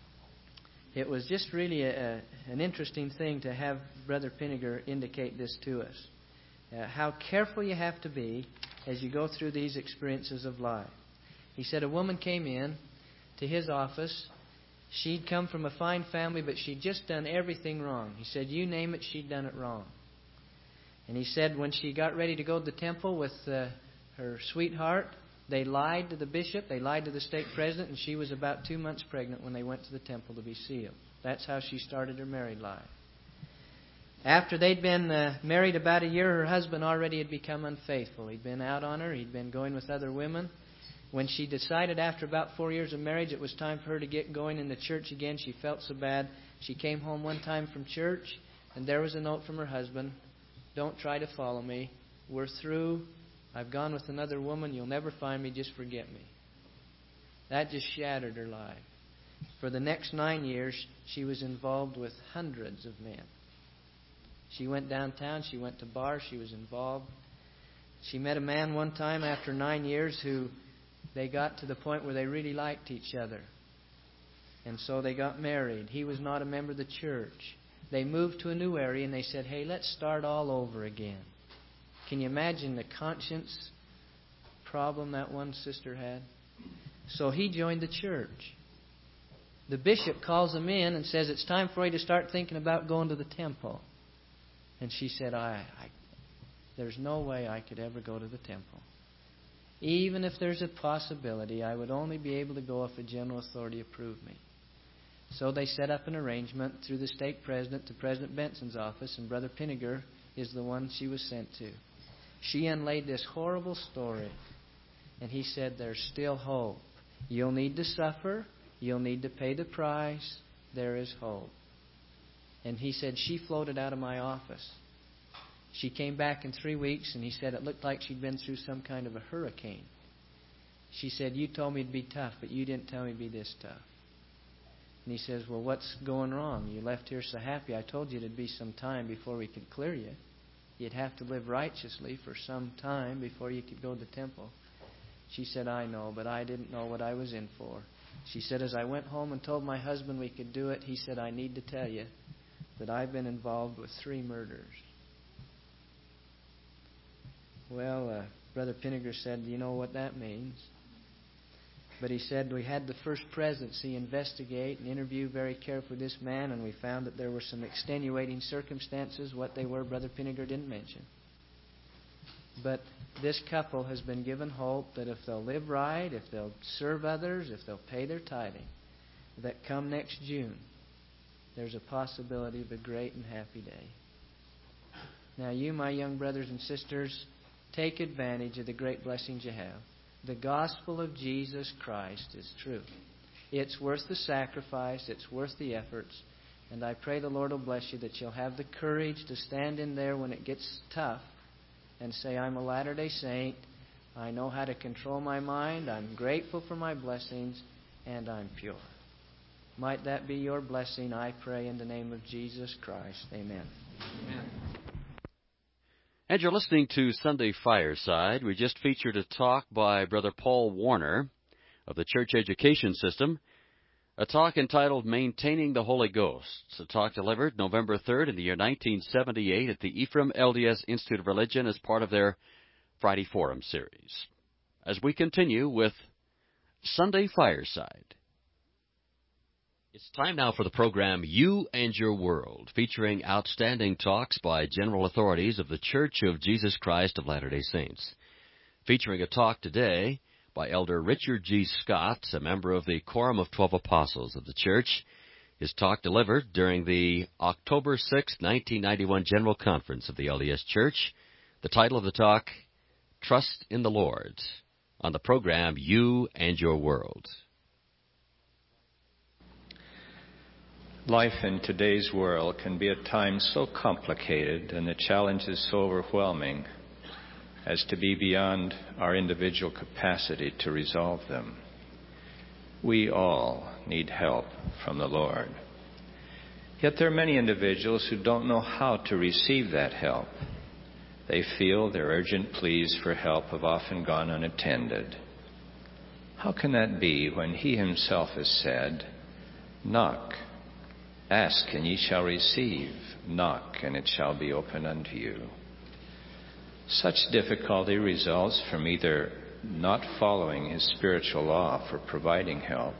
it was just really a, a, an interesting thing to have Brother Pinniger indicate this to us. Uh, how careful you have to be as you go through these experiences of life. He said a woman came in to his office. She'd come from a fine family, but she'd just done everything wrong. He said, you name it, she'd done it wrong. And he said when she got ready to go to the temple with uh, her sweetheart, they lied to the bishop, they lied to the stake president, and she was about two months pregnant when they went to the temple to be sealed. That's how she started her married life. After they'd been uh, married about a year, her husband already had become unfaithful. He'd been out on her, he'd been going with other women. When she decided after about four years of marriage it was time for her to get going in the church again, she felt so bad. She came home one time from church, and there was a note from her husband. Don't try to follow me. We're through. I've gone with another woman. You'll never find me. Just forget me. That just shattered her life. For the next nine years, she was involved with hundreds of men. She went downtown. She went to bars. She was involved. She met a man one time after nine years who they got to the point where they really liked each other. And so they got married. He was not a member of the church. They moved to a new area and they said, hey, let's start all over again. Can you imagine the conscience problem that one sister had? So he joined the church. The bishop calls him in and says, it's time for you to start thinking about going to the temple. And she said, I, I, there's no way I could ever go to the temple. Even if there's a possibility, I would only be able to go if a general authority approved me. So they set up an arrangement through the stake president to President Benson's office, and Brother Pinniger is the one she was sent to. She unlaid this horrible story, and he said, there's still hope. You'll need to suffer. You'll need to pay the price. There is hope. And he said, she floated out of my office. She came back in three weeks, and he said it looked like she'd been through some kind of a hurricane. She said, you told me it'd be tough, but you didn't tell me it'd be this tough. And he says, well, what's going wrong? You left here so happy. I told you it'd be some time before we could clear you. You'd have to live righteously for some time before you could go to the temple. She said, I know, but I didn't know what I was in for. She said, as I went home and told my husband we could do it, he said, I need to tell you that I've been involved with three murders. Well, uh, Brother Pinniger said, do you know what that means? But he said, we had the first presidency investigate and interview very carefully this man, and we found that there were some extenuating circumstances. What they were, Brother Pinniger didn't mention. But this couple has been given hope that if they'll live right, if they'll serve others, if they'll pay their tithing, that come next June, there's a possibility of a great and happy day. Now you, my young brothers and sisters, take advantage of the great blessings you have. The gospel of Jesus Christ is true. It's worth the sacrifice. It's worth the efforts. And I pray the Lord will bless you that you'll have the courage to stand in there when it gets tough and say, I'm a Latter-day Saint. I know how to control my mind. I'm grateful for my blessings. And I'm pure. Might that be your blessing, I pray in the name of Jesus Christ. Amen. Amen. And you're listening to Sunday Fireside. We just featured a talk by Brother Paul Warner of the Church Education System, a talk entitled Maintaining the Holy Ghost. It's a talk delivered November third in the year nineteen seventy-eight at the Ephraim L D S Institute of Religion as part of their Friday Forum series. As we continue with Sunday Fireside. It's time now for the program You and Your World, featuring outstanding talks by general authorities of the Church of Jesus Christ of Latter-day Saints. Featuring a talk today by Elder Richard G. Scott, a member of the Quorum of Twelve Apostles of the Church. His talk delivered during the October sixth, nineteen ninety-one General Conference of the L D S Church. The title of the talk, Trust in the Lord, on the program You and Your World. Life in today's world can be at times so complicated and the challenges so overwhelming as to be beyond our individual capacity to resolve them. We all need help from the Lord. Yet there are many individuals who don't know how to receive that help. They feel their urgent pleas for help have often gone unattended. How can that be when He Himself has said, "Knock, ask, and ye shall receive. Knock, and it shall be opened unto you"? Such difficulty results from either not following His spiritual law for providing help,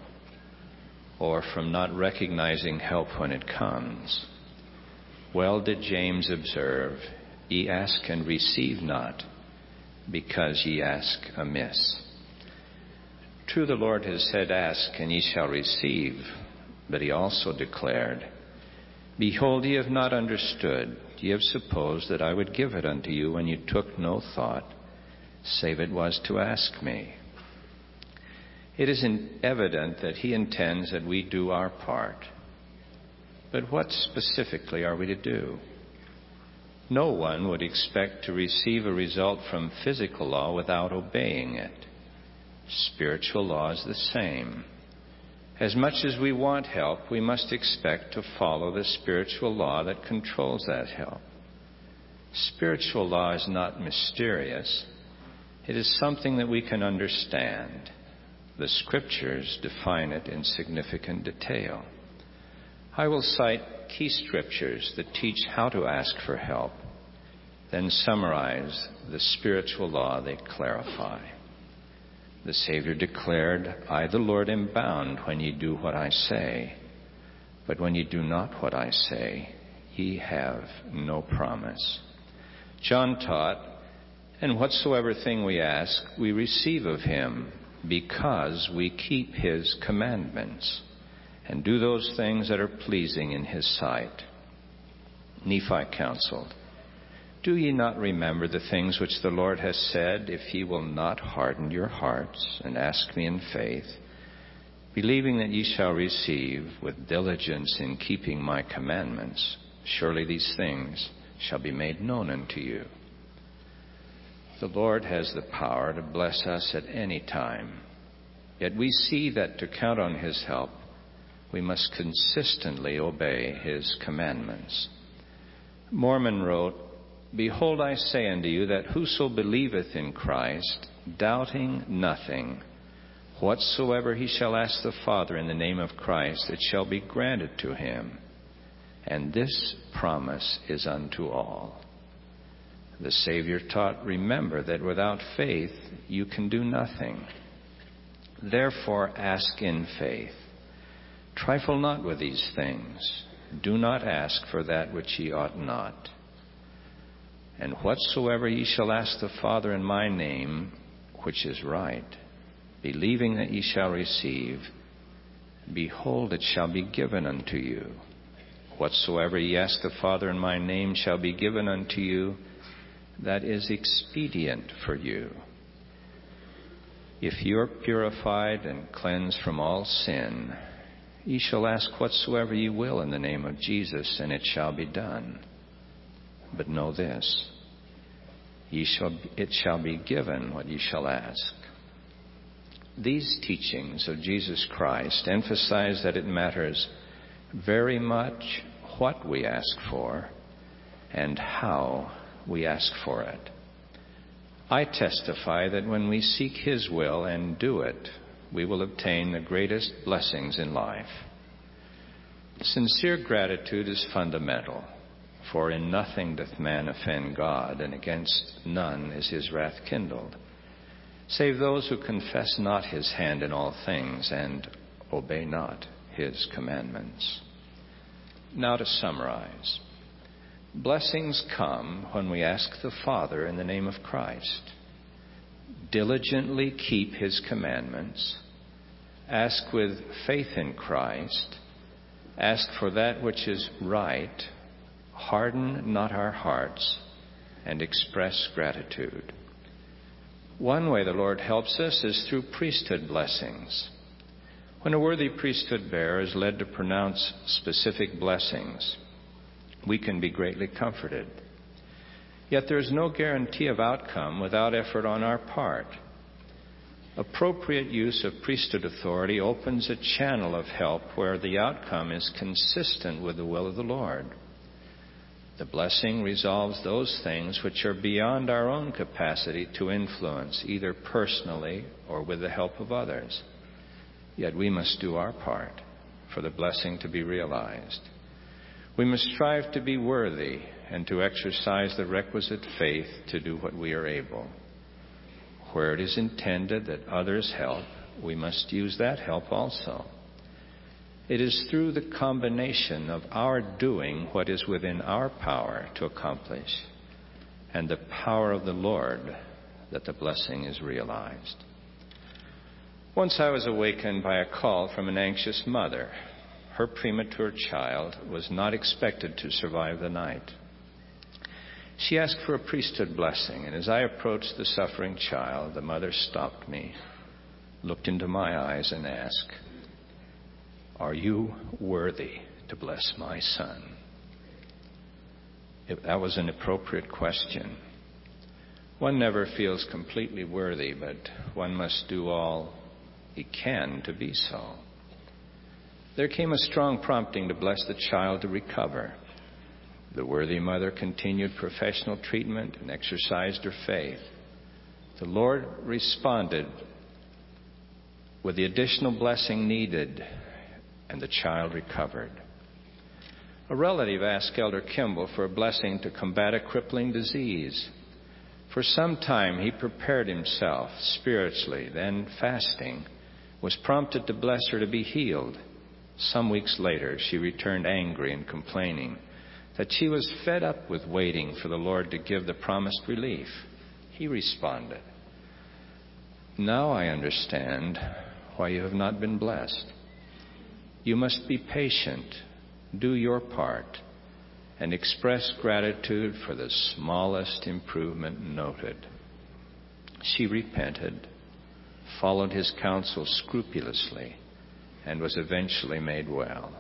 or from not recognizing help when it comes. Well did James observe, "Ye ask and receive not, because ye ask amiss." True, the Lord has said, "Ask, and ye shall receive," but He also declared, "Behold, ye have not understood. Ye have supposed that I would give it unto you when you took no thought, save it was to ask me." It is evident that He intends that we do our part. But what specifically are we to do? No one would expect to receive a result from physical law without obeying it. Spiritual law is the same. As much as we want help, we must expect to follow the spiritual law that controls that help. Spiritual law is not mysterious. It is something that we can understand. The Scriptures define it in significant detail. I will cite key Scriptures that teach how to ask for help, then summarize the spiritual law they clarify. The Savior declared, "I, the Lord, am bound when ye do what I say. But when ye do not what I say, ye have no promise." John taught, "And whatsoever thing we ask, we receive of Him, because we keep His commandments, and do those things that are pleasing in His sight." Nephi counseled, "Do ye not remember the things which the Lord has said, if ye will not harden your hearts, and ask me in faith, believing that ye shall receive with diligence in keeping my commandments, surely these things shall be made known unto you." The Lord has the power to bless us at any time. Yet we see that to count on His help, we must consistently obey His commandments. Mormon wrote, "Behold, I say unto you that whoso believeth in Christ, doubting nothing, whatsoever he shall ask the Father in the name of Christ, it shall be granted to him. And this promise is unto all." The Savior taught, "Remember that without faith you can do nothing. Therefore ask in faith. Trifle not with these things. Do not ask for that which ye ought not. And whatsoever ye shall ask the Father in my name, which is right, believing that ye shall receive, behold, it shall be given unto you. Whatsoever ye ask the Father in my name shall be given unto you, that is expedient for you. If you are purified and cleansed from all sin, ye shall ask whatsoever ye will in the name of Jesus, and it shall be done. But know this, ye shall, it shall be given what ye shall ask." These teachings of Jesus Christ emphasize that it matters very much what we ask for and how we ask for it. I testify that when we seek His will and do it, we will obtain the greatest blessings in life. Sincere gratitude is fundamental, for in nothing doth man offend God, and against none is His wrath kindled, save those who confess not His hand in all things and obey not His commandments. Now to summarize. Blessings come when we ask the Father in the name of Christ. Diligently keep His commandments. Ask with faith in Christ. Ask for that which is right. Harden not our hearts, and express gratitude. One way the Lord helps us is through priesthood blessings. When a worthy priesthood bearer is led to pronounce specific blessings, we can be greatly comforted. Yet there is no guarantee of outcome without effort on our part. Appropriate use of priesthood authority opens a channel of help where the outcome is consistent with the will of the Lord. The blessing resolves those things which are beyond our own capacity to influence, either personally or with the help of others. Yet we must do our part for the blessing to be realized. We must strive to be worthy and to exercise the requisite faith to do what we are able. Where it is intended that others help, we must use that help also. It is through the combination of our doing what is within our power to accomplish and the power of the Lord that the blessing is realized. Once I was awakened by a call from an anxious mother. Her premature child was not expected to survive the night. She asked for a priesthood blessing, and as I approached the suffering child, the mother stopped me, looked into my eyes, and asked, "Are you worthy to bless my son?" If that was an appropriate question. One never feels completely worthy, but one must do all he can to be so. There came a strong prompting to bless the child to recover. The worthy mother continued professional treatment and exercised her faith. The Lord responded with the additional blessing needed, and the child recovered. A relative asked Elder Kimball for a blessing to combat a crippling disease. For some time he prepared himself spiritually, then fasting, was prompted to bless her to be healed. Some weeks later, she returned angry and complaining that she was fed up with waiting for the Lord to give the promised relief. He responded, "Now I understand why you have not been blessed. You must be patient, do your part, and express gratitude for the smallest improvement noted." She repented, followed his counsel scrupulously, and was eventually made well.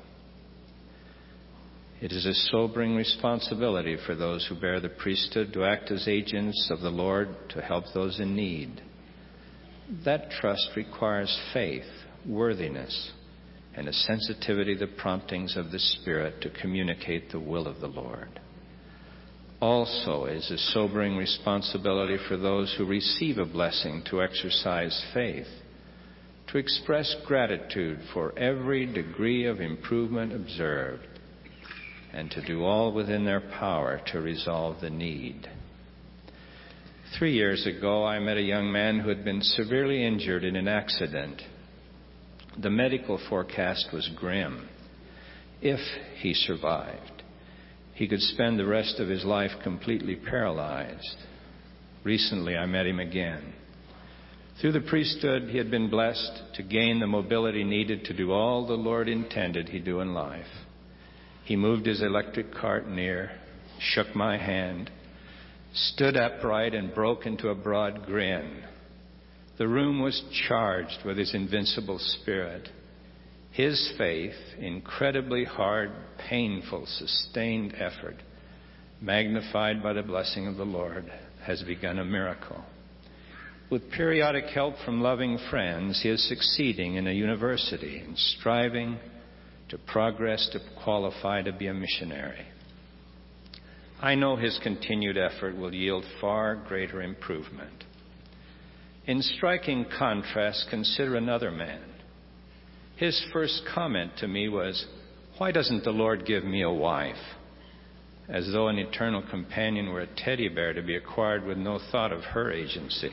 It is a sobering responsibility for those who bear the priesthood to act as agents of the Lord to help those in need. That trust requires faith, worthiness, and a sensitivity to the promptings of the Spirit to communicate the will of the Lord. Also, it is a sobering responsibility for those who receive a blessing to exercise faith, to express gratitude for every degree of improvement observed, and to do all within their power to resolve the need. Three years ago, I met a young man who had been severely injured in an accident. The medical forecast was grim. If he survived, he could spend the rest of his life completely paralyzed. Recently, I met him again. Through the priesthood, he had been blessed to gain the mobility needed to do all the Lord intended he do in life. He moved his electric cart near, shook my hand, stood upright, and broke into a broad grin. The room was charged with his invincible spirit. His faith, incredibly hard, painful, sustained effort, magnified by the blessing of the Lord, has begun a miracle. With periodic help from loving friends, he is succeeding in a university and striving to progress to qualify to be a missionary. I know his continued effort will yield far greater improvement. In striking contrast, consider another man. His first comment to me was, "Why doesn't the Lord give me a wife?" As though an eternal companion were a teddy bear to be acquired with no thought of her agency.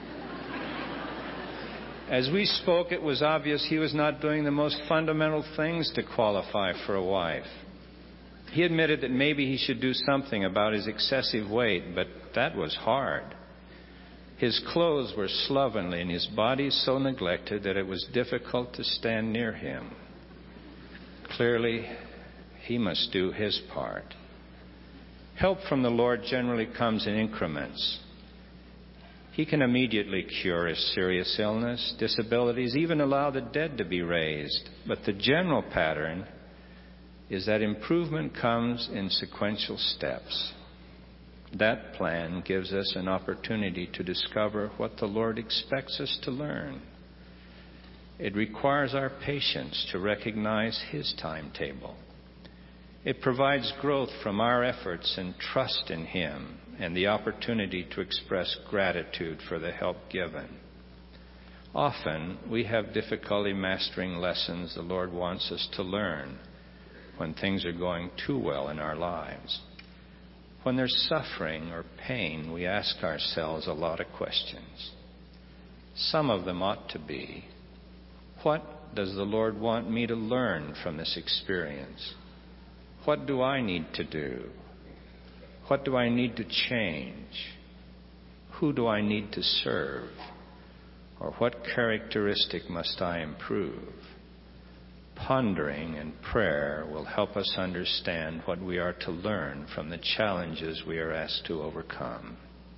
As we spoke, it was obvious he was not doing the most fundamental things to qualify for a wife. He admitted that maybe he should do something about his excessive weight, but that was hard. His clothes were slovenly and his body so neglected that it was difficult to stand near him. Clearly, he must do his part. Help from the Lord generally comes in increments. He can immediately cure a serious illness, disabilities, even allow the dead to be raised. But the general pattern is that improvement comes in sequential steps. That plan gives us an opportunity to discover what the Lord expects us to learn. It requires our patience to recognize His timetable. It provides growth from our efforts and trust in Him, and the opportunity to express gratitude for the help given. Often, we have difficulty mastering lessons the Lord wants us to learn when things are going too well in our lives. When there's suffering or pain, we ask ourselves a lot of questions. Some of them ought to be, what does the Lord want me to learn from this experience? What do I need to do? What do I need to change? Who do I need to serve? Or what characteristic must I improve? Pondering and prayer will help us understand what we are to learn from the challenges we are asked to overcome.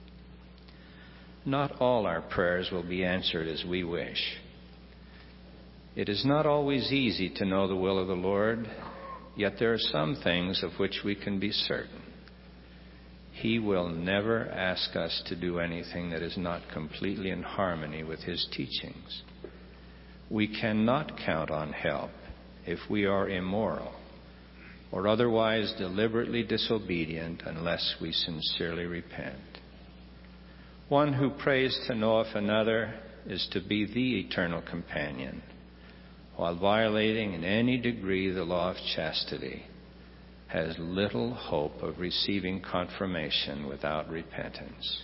Not all our prayers will be answered as we wish. It is not always easy to know the will of the Lord, yet there are some things of which we can be certain. He will never ask us to do anything that is not completely in harmony with His teachings. We cannot count on help if we are immoral or otherwise deliberately disobedient unless we sincerely repent. One who prays to know of another is to be the eternal companion, while violating in any degree the law of chastity, has little hope of receiving confirmation without repentance.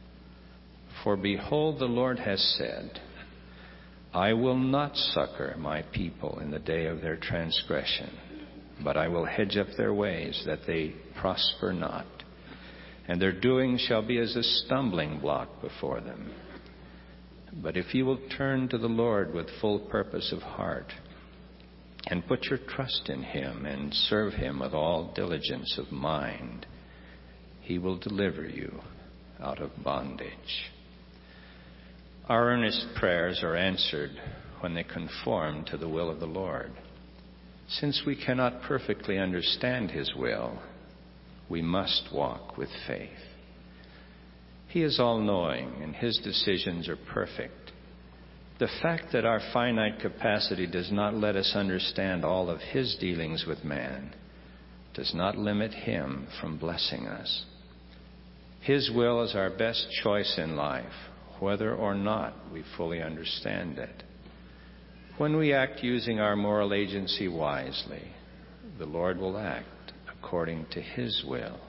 For behold, the Lord has said, I will not succor my people in the day of their transgression, but I will hedge up their ways that they prosper not, and their doing shall be as a stumbling block before them. But if you will turn to the Lord with full purpose of heart, and put your trust in Him and serve Him with all diligence of mind, He will deliver you out of bondage. Our earnest prayers are answered when they conform to the will of the Lord. Since we cannot perfectly understand His will, we must walk with faith. He is all-knowing, and His decisions are perfect. The fact that our finite capacity does not let us understand all of His dealings with man does not limit Him from blessing us. His will is our best choice in life, whether or not we fully understand it. When we act using our moral agency wisely, the Lord will act according to His will.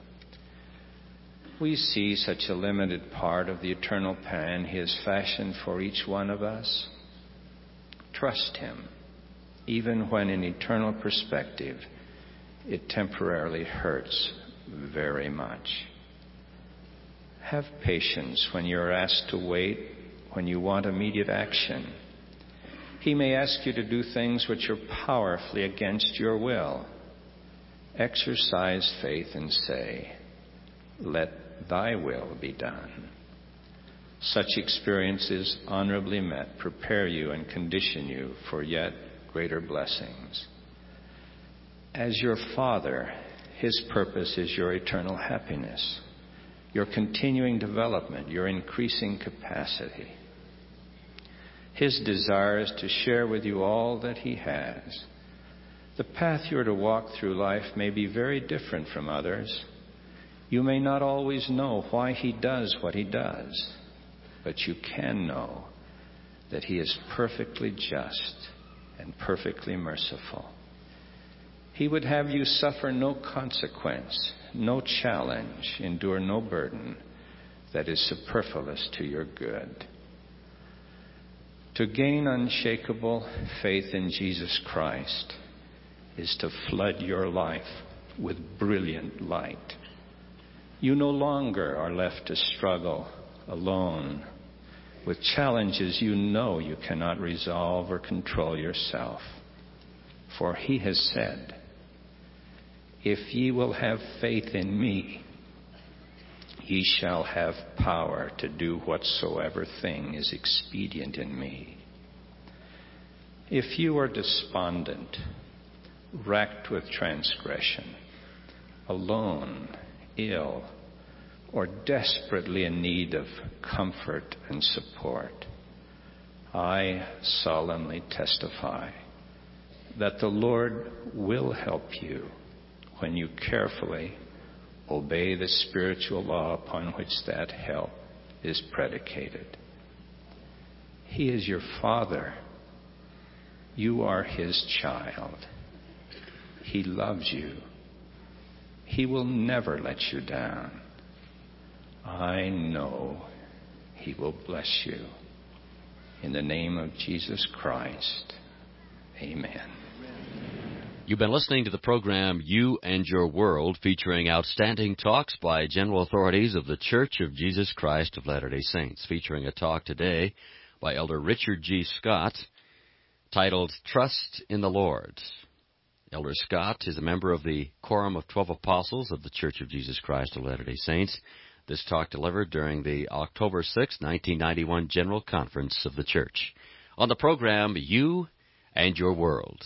We see such a limited part of the eternal plan He has fashioned for each one of us. Trust Him, even when in eternal perspective it temporarily hurts very much. Have patience when you are asked to wait, when you want immediate action. He may ask you to do things which are powerfully against your will. Exercise faith and say, let Thy will be done. Such experiences, honorably met, prepare you and condition you for yet greater blessings. As your Father, His purpose is your eternal happiness, your continuing development, your increasing capacity. His desire is to share with you all that He has. The path you are to walk through life may be very different from others. You may not always know why He does what He does, but you can know that He is perfectly just and perfectly merciful. He would have you suffer no consequence, no challenge, endure no burden that is superfluous to your good. To gain unshakable faith in Jesus Christ is to flood your life with brilliant light. You no longer are left to struggle alone with challenges you know you cannot resolve or control yourself. For He has said, if ye will have faith in me, ye shall have power to do whatsoever thing is expedient in me. If you are despondent, racked with transgression, alone, ill, or desperately in need of comfort and support, I solemnly testify that the Lord will help you when you carefully obey the spiritual law upon which that help is predicated. He is your Father. You are His child. He loves you. He will never let you down. I know He will bless you. In the name of Jesus Christ, amen. You've been listening to the program You and Your World, featuring outstanding talks by general authorities of the Church of Jesus Christ of Latter-day Saints, featuring a talk today by Elder Richard G. Scott titled Trust in the Lord. Elder Scott is a member of the Quorum of Twelve Apostles of the Church of Jesus Christ of Latter-day Saints. This talk delivered during the October sixth, nineteen ninety-one General Conference of the Church. On the program, You and Your World.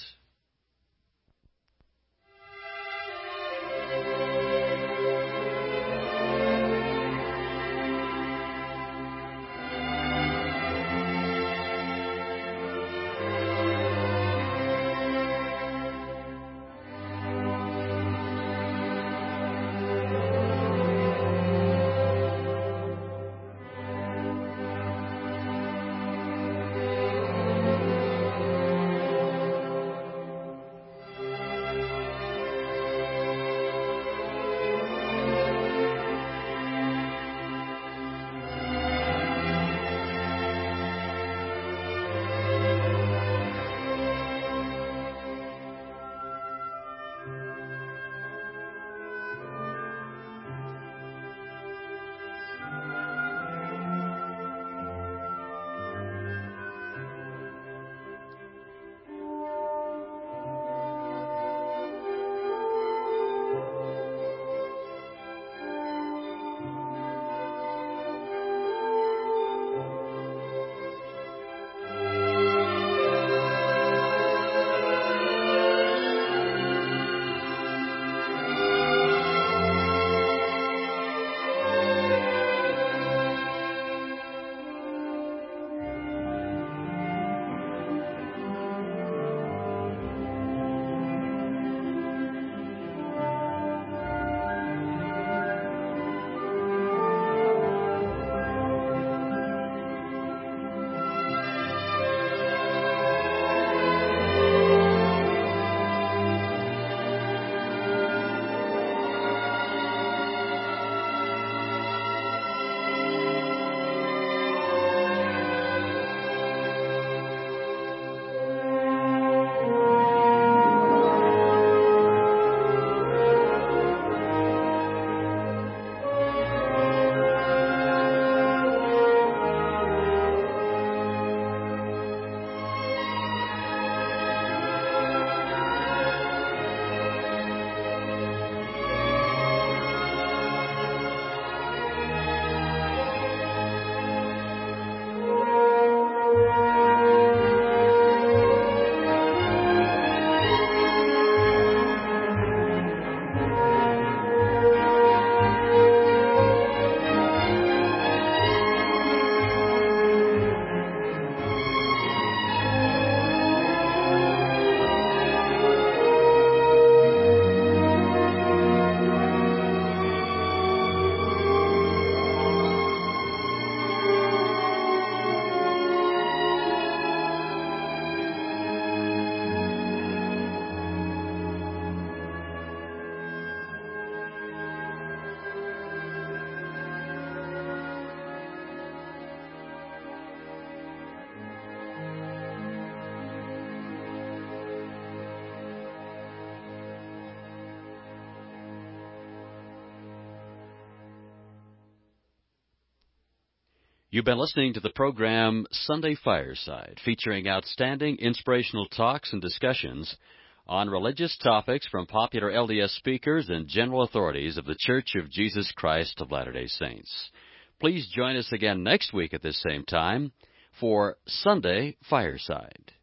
You've been listening to the program Sunday Fireside, featuring outstanding inspirational talks and discussions on religious topics from popular L D S speakers and general authorities of the Church of Jesus Christ of Latter-day Saints. Please join us again next week at this same time for Sunday Fireside.